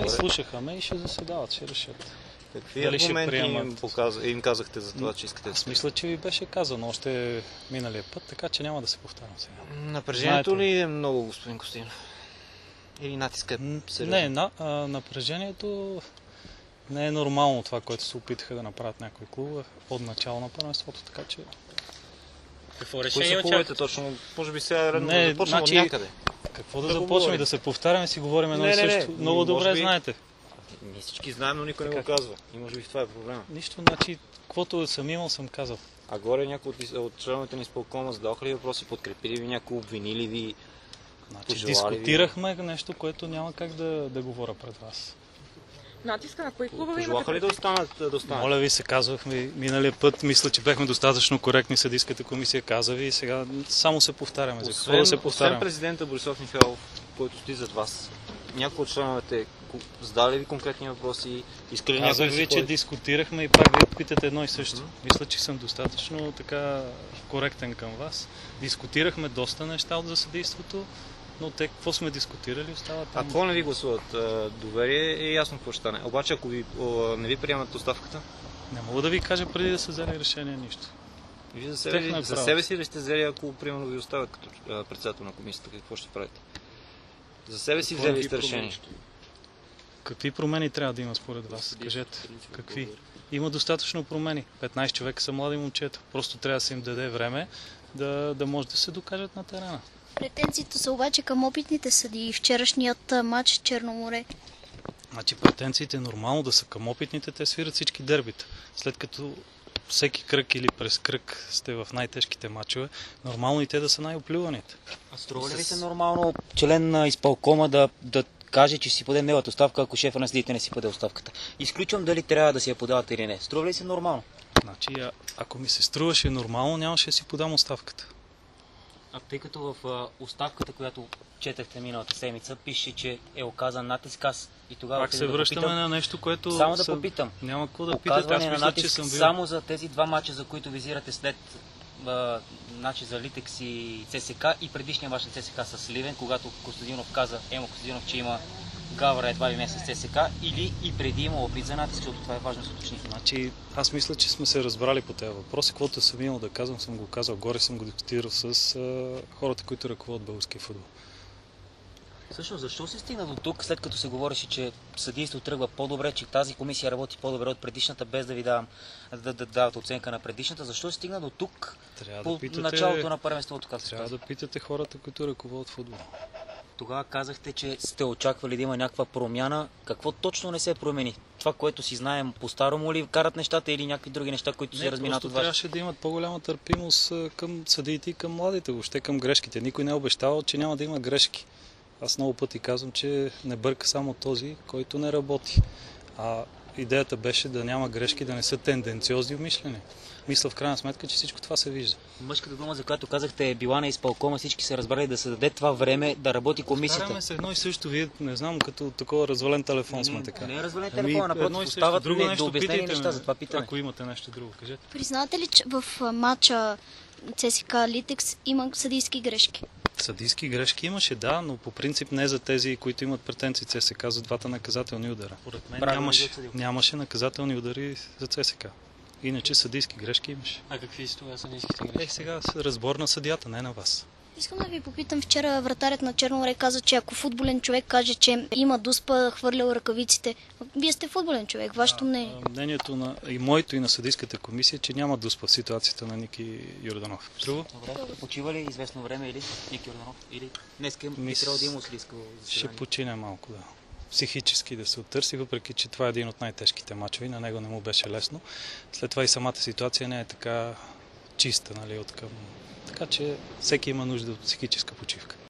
изслушаха ме и ще заседават, ще решат. Какви аргументи им казахте за това, че искате? Аз мисля, че ви беше казано още миналия път, така че няма да се повтарям сега. Напрежението ли е много, господин Костинов? Или натиска е сериозно? Не, напрежението не е нормално това, което се опитаха да направят някои клубове от начало на първенството, така че... Какво решение очаквате точно? Може би сега е редно да започнем от някъде. Какво да започнем? Да се повтаряме и си говорим едно и също. Много добре знаете. Ние всички знаем, но никой не го казва. И може би това е проблема. Нищо, значи, каквото съм имал, съм казал. А горе някои от членовете ни изпълкома зададоха ли въпроси, подкрепили ви някои, обвинили ви, дискутирахме нещо, което няма как да говоря пред вас. Натиска на кои клубове пожелаха ли да останат? Моля ви се, казвахме миналия път, мисля, че бяхме достатъчно коректни, съдийската комисия каза ви и сега само се повтаряме. За какво да се повтаряме? Освен президента Борисов Михайлов, който стои зад вас, някои от членовете задали ли конкретни въпроси? Казах ви, че дискутирахме и пак ви питате едно и също. Мисля, че съм достатъчно така коректен към вас. Дискутирахме доста неща от съдийството, но те какво сме дискутирали остава там. А какво не ви гласуват? Доверие е ясно какво ще стане. Обаче ако не ви приемат оставката? Не мога да ви кажа преди да са взели решение нищо. Вие за себе си ли сте взели, ако примерно ви оставят като председател на комисията? Какво ще правите? За себе си взели сте решение? Какви промени трябва да има според вас? Кажете. Какви? Има достатъчно промени. 15 човека са млади момчета. Просто трябва да се им даде време да може да се докажат на терена. Претенциите са обаче към опитните съдии. Вчерашният матч Черноморе. Значи претенциите е нормално да са към опитните, те свират всички дербита. След като всеки кръг или през кръг сте в най-тежките матчове, нормално и те да са най-оплюваните. А струва ли ви се нормално член на изпълкома да каже, че си поде неговата оставка, ако шефа на съдиите не си поде оставката? Изключвам дали трябва да си я подавате или не. Струва ли се нормално? Значи, ако ми се струваше нормално, нямаше да си подам оставката. А тъй като в оставката, която четахте миналата седмица, пише, че е оказан натиск, аз и тогава... Пак се връщаме на нещо, което... Само да попитам. Няма какво да питате, аз мисля, че съм бил... Само за тези два мача, за които визирате след за Литекс и ЦСК и предишния мач на ЦСК с Ливен, когато Костадинов каза, Костадинов, че има гавра едва ли не с ЦСК, или и преди има опит за натиск, защото това е важно да се уточни. Значи, аз мисля, че сме се разбрали по тези въпроси. Каквото съм имал да казвам, съм го казал. Горе съм го дискутирал с хората, които ръководят българския футбол. Всъщност, защо се стигна до тук, след като се говореше, че съдийството тръгва по-добре, че тази комисия работи по-добре от предишната, без да ви дават оценка на предишната? Защо се стигна до тук началото на първенството? Трябва да питате хората, които ръководят футбол. Тогава казахте, че сте очаквали да има някаква промяна. Какво точно не се промени? Това, което си знаем по-старому ли карат нещата или някакви други неща, които се разминат от вас? Трябваше да имат по-голяма търпимост към съдиите и към младите, въобще към грешките. Никой не е обещавал, че няма да има грешки. Аз много пъти казвам, че не бърка само този, който не работи. А идеята беше да няма грешки, да не са тенденциозни умишлени. Мисля в крайна сметка, че всичко това се вижда. Мъжката дума, за която казахте, е била на изпълкома, всички се разбрали да се даде това време да работи комисията. Стараме се едно и също, вие не знам, като такова развален телефон сме така. Не е развален телефон, напротив, остават ми до обяснени неща, за това питаме. Ако имате нещо друго, кажете. Признавате ли, че в матча ЦСК Литекс има съдийски грешки? Съдийски грешки имаше, да, но по принцип не за тези, които имат претенции ЦСК за двата наказателни удара. Поред мен нямаше наказателни удари за ЦСК. Иначе съдийски грешки имаше. А какви са това съдийските грешки? Сега разбор на съдията, не на вас. Искам да ви попитам, вчера вратарят на Черноморе каза, че ако футболен човек каже, че има дуспа, хвърлял ръкавиците. Вие сте футболен човек, вашето мнение? Мнението на и моето и на съдийската комисия, че няма дуспа в ситуацията на Ники Йорданов. Друго? Добре. Почива ли известно време или Ники Йорданов? Или днес би трябвало да има слизко заседание? Ще почине малко, да. Психически да се оттърси, въпреки че това е един от най-тежките мачове и на него не му беше лесно. След това и самата ситуация не е така чиста, нали, откъм. Така че всеки има нужда от психическа почивка.